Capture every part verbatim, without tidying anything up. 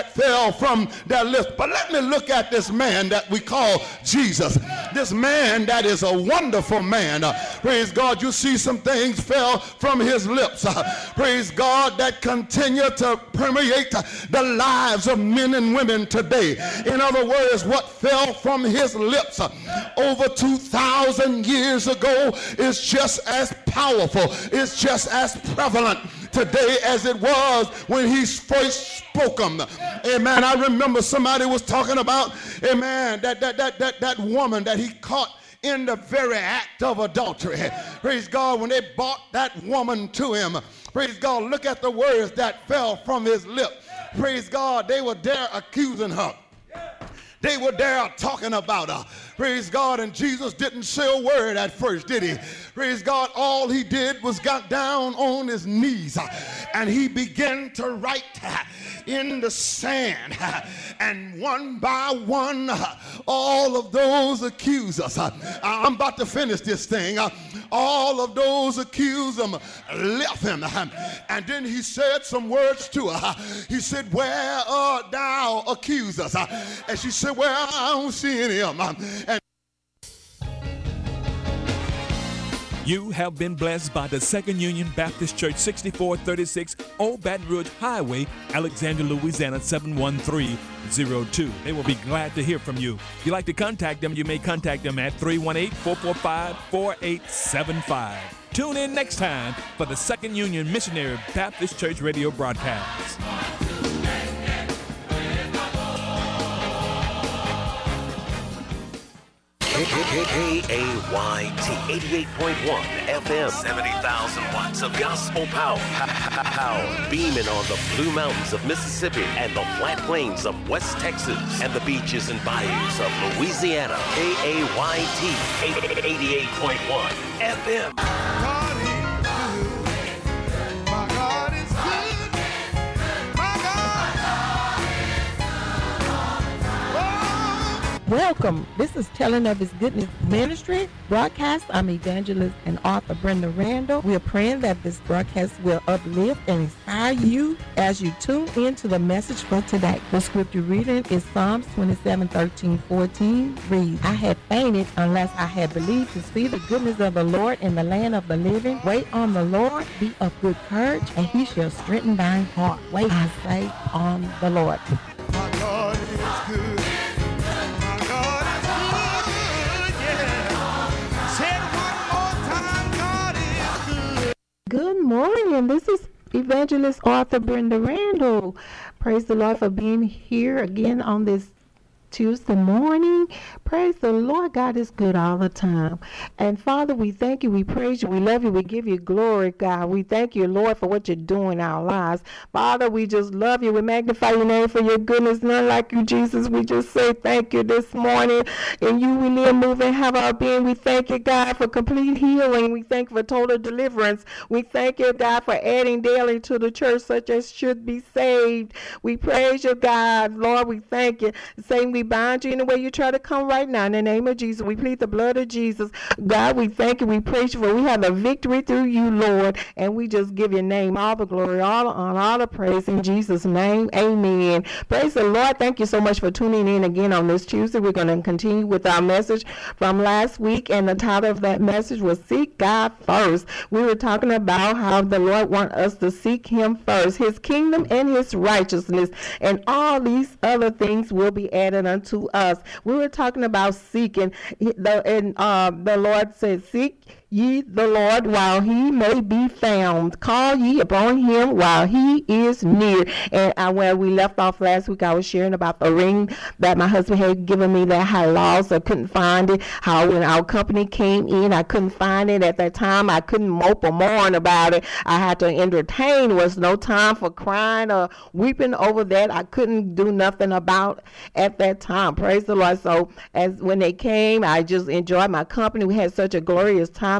that fell from their lips. But let me look at this man that we call Jesus. This man that is a wonderful man. Uh, praise God. You see some things fell from his lips. Uh, praise God, that continue to permeate uh, the lives of men and women today. In other words, what fell from his lips uh, over two thousand years ago is just as powerful, it's just as prevalent today as it was when he first spoke them. Amen. I remember somebody was talking about, amen, that that that that that woman that he caught in the very act of adultery. Praise God, when they brought that woman to him, praise God, look at the words that fell from his lips. Praise God, they were there accusing her. They were there talking about her. Praise God. And Jesus didn't say a word at first, did he? Praise God. All he did was got down on his knees and he began to write in the sand. And one by one, all of those accusers, I'm about to finish this thing, all of those accusers left him. And then he said some words to her. He said, "Where art thou accusers?" And she said, "Well, I don't see any of them." And you have been blessed by the Second Union Baptist Church, sixty-four thirty-six Old Baton Rouge Highway, Alexandria, Louisiana, seven one three zero two. They will be glad to hear from you. If you'd like to contact them, you may contact them at three one eight, four four five, four eight seven five. Tune in next time for the Second Union Missionary Baptist Church radio broadcast. K A Y T eighty-eight point one F M, seventy thousand watts of gospel power. Power beaming on the Blue Mountains of Mississippi and the flat plains of West Texas and the beaches and bayous of Louisiana. K A Y T eighty-eight point one F M. God is good. My God is good. My God. Welcome. This is Telling of His Goodness Ministry broadcast. I'm evangelist and author Brenda Randall. We are praying that this broadcast will uplift and inspire you as you tune into the message for today. The scripture reading is Psalms twenty-seven, thirteen, fourteen. Reads, "I had fainted unless I had believed to see the goodness of the Lord in the land of the living. Wait on the Lord, be of good courage, and he shall strengthen thine heart." Wait, I say, on the Lord. My God is good. Good morning. This is evangelist author Brenda Randall. Praise the Lord for being here again on this Tuesday morning. Praise the Lord. God is good all the time. And Father, we thank you. We praise you. We love you. We give you glory, God. We thank you, Lord, for what you're doing in our lives. Father, we just love you. We magnify your name for your goodness. None like you, Jesus. We just say thank you this morning. In you we live, move, and have our being. We thank you, God, for complete healing. We thank you for total deliverance. We thank you, God, for adding daily to the church such as should be saved. We praise you, God. Lord, we thank you. Satan, we bind you in the way you try to come right now. In the name of Jesus, we plead the blood of Jesus. God, we thank you. We praise you for we have the victory through you, Lord. And we just give your name all the glory, all the honor, all the praise in Jesus' name. Amen. Praise the Lord. Thank you so much for tuning in again on this Tuesday. We're going to continue with our message from last week. And the title of that message was Seek God First. We were talking about how the Lord wants us to seek him first, his kingdom and his righteousness. And all these other things will be added unto us. We were talking about seeking, the, and uh, the Lord said, "Seek ye the Lord while he may be found. Call ye upon him while he is near." And uh, where we left off last week, I was sharing about the ring that my husband had given me that I lost. I couldn't find it. How when our company came in, I couldn't find it at that time. I couldn't mope or mourn about it. I had to entertain. There was no time for crying or weeping over that. I couldn't do nothing about at that time. Praise the Lord. So as when they came, I just enjoyed my company. We had such a glorious time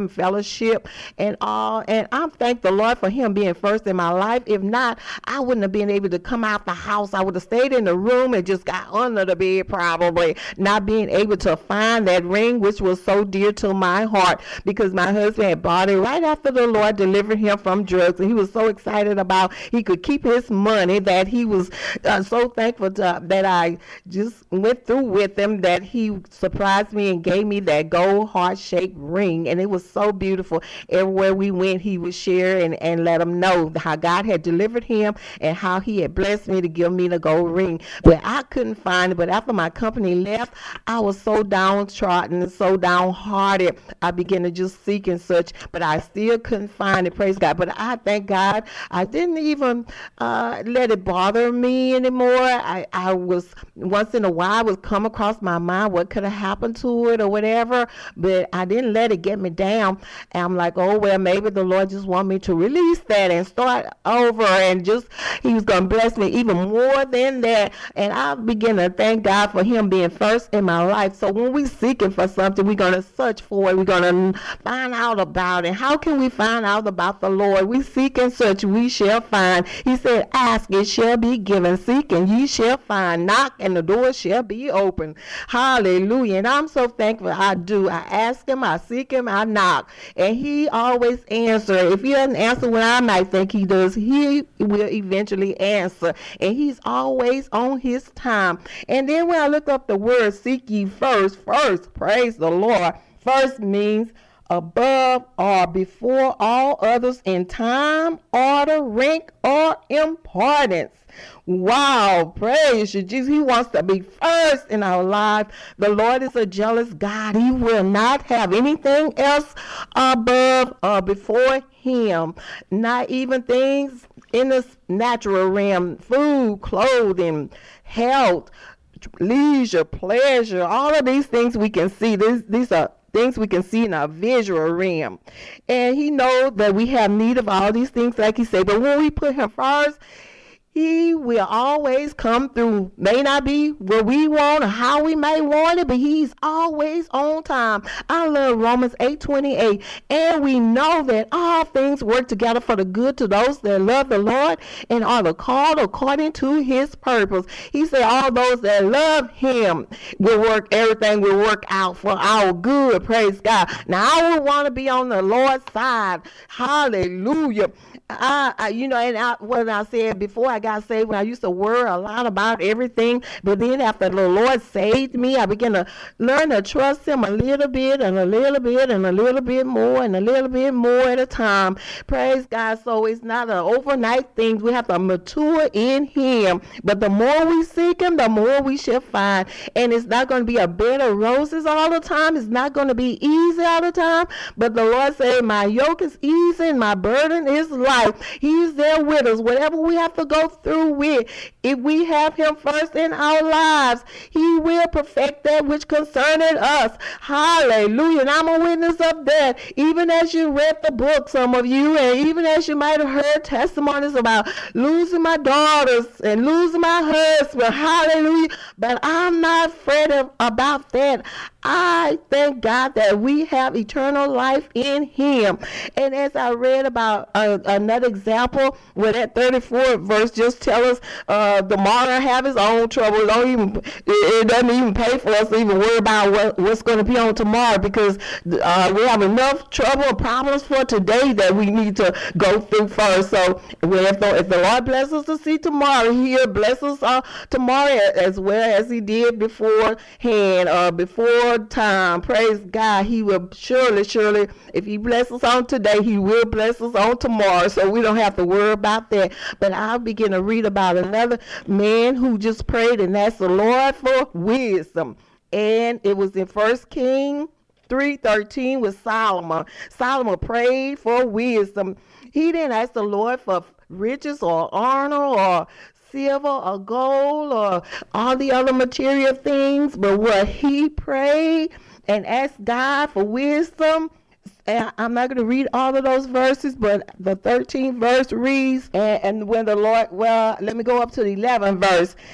time, fellowship and all. And I'm thank the Lord for him being first in my life. If not, I wouldn't have been able to come out the house. I would have stayed in the room and just got under the bed, probably not being able to find that ring, which was so dear to my heart, because my husband had bought it right after the Lord delivered him from drugs. And he was so excited about he could keep his money that he was uh, so thankful to, that I just went through with him, that he surprised me and gave me that gold heart-shaped ring. And it was so beautiful. Everywhere we went, he would share and, and let them know how God had delivered him and how he had blessed me to give me the gold ring. But I couldn't find it. But after my company left, I was so downtrodden and so downhearted. I began to just seek and such, but I still couldn't find it, praise God. But I thank God I didn't even uh, let it bother me anymore. I, I was, once in a while, I would come across my mind what could have happened to it or whatever, but I didn't let it get me down. And I'm like, oh, well, maybe the Lord just want me to release that and start over, and just, he was going to bless me even more than that. And I begin to thank God for him being first in my life. So when we're seeking for something, we're going to search for it. We're going to find out about it. How can we find out about the Lord? We seek and search, we shall find. He said, ask, it shall be given. Seek, and ye shall find. Knock, and the door shall be open. Hallelujah. And I'm so thankful. I do. I ask him, I seek him, I knock. And he always answers. If he doesn't answer when I might think he does, he will eventually answer. And he's always on his time. And then when I look up the word seek ye first, first, praise the Lord. First means above or before all others in time, order, rank, or importance. Wow, praise you, Jesus. He wants to be first in our life. The Lord is a jealous God. He will not have anything else above or before him. Not even things in the natural realm, food, clothing, health, leisure, pleasure, all of these things we can see. These, these are things we can see in our visual realm. And he knows that we have need of all these things, like he said. But when we put him first, he will always come through. May not be what we want or how we may want it, but he's always on time. I love Romans eight twenty-eight. And we know that all things work together for the good to those that love the Lord and are the called according to his purpose. He said all those that love him will work, everything will work out for our good. Praise God. Now I would want to be on the Lord's side. Hallelujah. I, I you know, and I, what I said before I got saved, when I used to worry a lot about everything, but then after the Lord saved me, I began to learn to trust him a little bit and a little bit and a little bit more and a little bit more at a time. Praise God. So it's not an overnight thing. We have to mature in him. But the more we seek him, the more we shall find. And it's not going to be a bed of roses all the time. It's not going to be easy all the time. But the Lord said, my yoke is easy and my burden is light. He's there with us. Whatever we have to go through with, if we have him first in our lives, he will perfect that which concerneth us. Hallelujah. And I'm a witness of that. Even as you read the book, some of you, and even as you might have heard testimonies about losing my daughters and losing my husband. Hallelujah. But I'm not afraid of, about that. I thank God that we have eternal life in him. And as I read about uh, another example where that thirty-fourth verse just tell us uh, the martyr have his own trouble. It, don't even, it, it doesn't even pay for us to even worry about what, what's going to be on tomorrow, because uh, we have enough trouble and problems for today that we need to go through first. So well, if, the, if the Lord bless us to see tomorrow, he'll bless us uh, tomorrow as well as he did beforehand, uh, before time. Praise God. He will surely, surely, if he blesses on today, he will bless us on tomorrow. So we don't have to worry about that. But I'll begin to read about another man who just prayed and asked the Lord for wisdom. And it was in First Kings three thirteen with Solomon. Solomon prayed for wisdom. He didn't ask the Lord for riches or honor or silver or gold or all the other material things, but what he prayed and asked God for wisdom. And I'm not going to read all of those verses, but the thirteenth verse reads, and, and when the Lord, well, let me go up to the eleventh verse.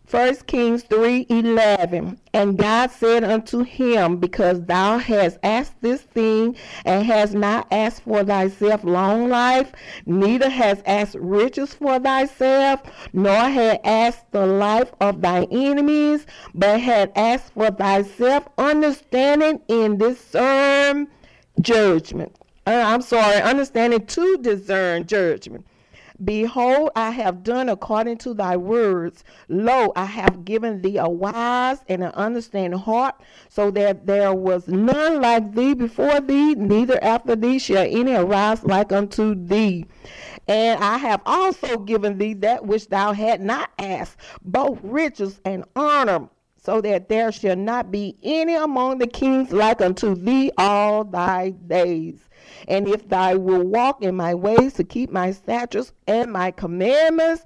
First Kings three eleven. And God said unto him, because thou hast asked this thing, and hast not asked for thyself long life, neither hast asked riches for thyself, nor had asked the life of thy enemies, but had asked for thyself understanding in discern judgment. Uh, I'm sorry, understanding to discern judgment. Behold, I have done according to thy words. Lo, I have given thee a wise and an understanding heart, so that there was none like thee before thee, neither after thee shall any arise like unto thee. And I have also given thee that which thou had not asked, both riches and honor, so that there shall not be any among the kings like unto thee all thy days. And if thou wilt walk in my ways to keep my statutes and my commandments,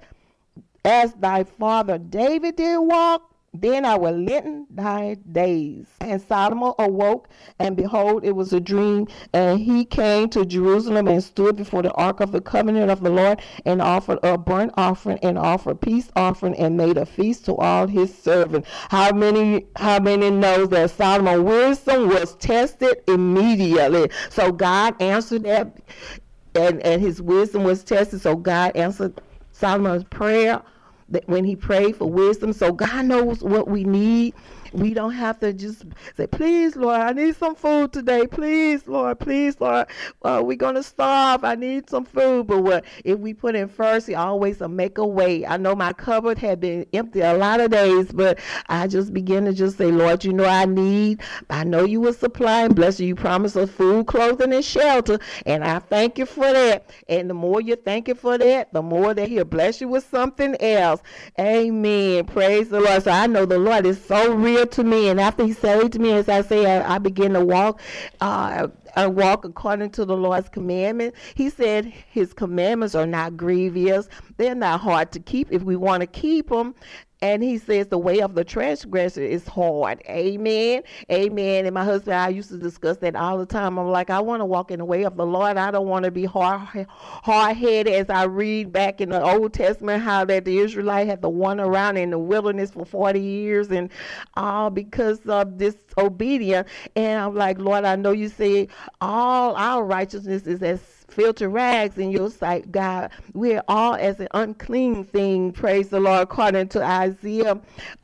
as thy father David did walk, then I will lengthen thy days. And Solomon awoke, and behold, it was a dream. And he came to Jerusalem and stood before the ark of the covenant of the Lord, and offered a burnt offering and offered peace offering, and made a feast to all his servants. How many how many knows that Solomon's wisdom was tested immediately? So God answered that, and, and his wisdom was tested. So God answered Solomon's prayer that when he prayed for wisdom. So God knows what we need. We don't have to just say, please, Lord, I need some food today. Please, Lord, please, Lord, uh, we're going to starve. I need some food. But what if we put in first, he always will make a way. I know my cupboard had been empty a lot of days, but I just began to just say, Lord, you know I need. I know you will supply and bless you. You promise us food, clothing, and shelter. And I thank you for that. And the more you thank you for that, the more that he'll bless you with something else. Amen. Praise the Lord. So I know the Lord is so real to me, and after he said to me, as I say, I, I begin to walk uh I walk according to the Lord's commandment. He said his commandments are not grievous. They're not hard to keep if we want to keep them. And he says the way of the transgressor is hard. Amen. Amen. And my husband and I used to discuss that all the time. I'm like, I want to walk in the way of the Lord. I don't want to be hard, hard-headed, as I read back in the Old Testament how that the Israelite had to wander around in the wilderness for forty years and all because of disobedience. And I'm like, Lord, I know you say all our righteousness is as filter rags in your sight, God. We're all as an unclean thing, praise the Lord, according to Isaiah,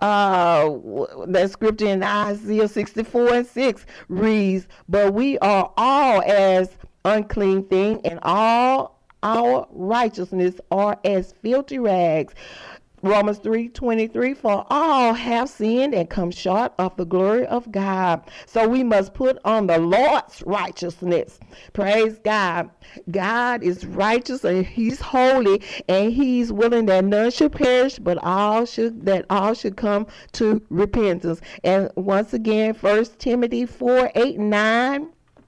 uh, that scripture in Isaiah sixty-four and six reads, but we are all as unclean thing, and all our righteousness are as filthy rags. Romans three twenty-three, for all have sinned and come short of the glory of God. So we must put on the Lord's righteousness. Praise God. God is righteous and he's holy, and he's willing that none should perish, but all should that all should come to repentance. And once again, First Timothy four, eight, and nine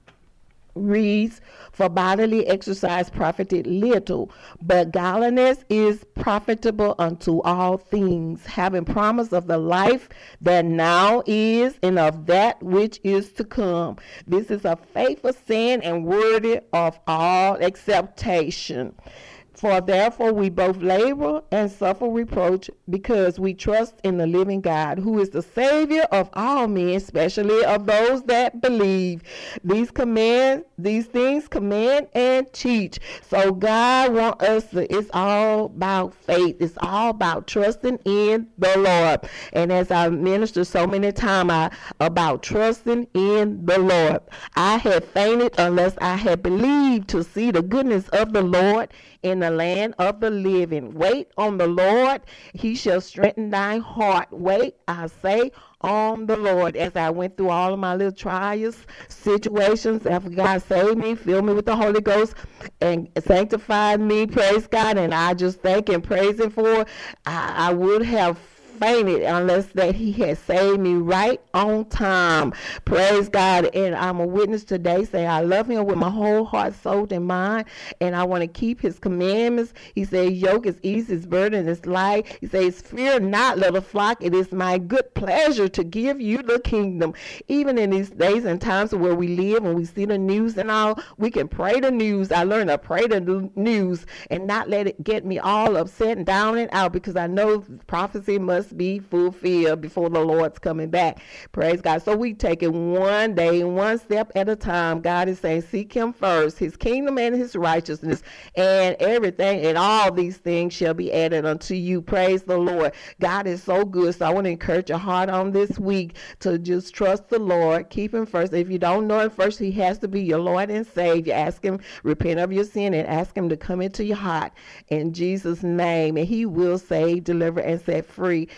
reads, for bodily exercise profited little, but godliness is profitable unto all things, having promise of the life that now is and of that which is to come. This is a faithful saying and worthy of all acceptation. For therefore we both labor and suffer reproach, because we trust in the living God, who is the Savior of all men, especially of those that believe. These command, these things command and teach. So God wants us to, it's all about faith. It's all about trusting in the Lord. And as I ministered so many times I, about trusting in the Lord, I had fainted unless I had believed to see the goodness of the Lord in the land of the living. Wait on the Lord, he shall strengthen thine heart. Wait, I say, on the Lord. As I went through all of my little trials, situations, after God saved me, filled me with the Holy Ghost, and sanctified me, praise God, and I just thank and praise him for it. I, I would have fainted unless that he had saved me right on time. Praise God. And I'm a witness today, say I love him with my whole heart, soul, and mind, and I want to keep his commandments. He said yoke is easy, his burden is light. He says, fear not, little flock, it is my good pleasure to give you the kingdom. Even in these days and times where we live and we see the news and all, we can pray the news. I learned to pray the news and not let it get me all upset and down and out, because I know prophecy must must be fulfilled before the Lord's coming back. Praise God. So we take it one day, one step at a time. God is saying, seek him first, his kingdom and his righteousness, and everything, and all these things shall be added unto you. Praise the Lord. God is so good. So I want to encourage your heart on this week to just trust the Lord. Keep him first. If you don't know him first, he has to be your Lord and Savior. Ask him, repent of your sin, and ask him to come into your heart in Jesus' name, and he will save, deliver, and set free.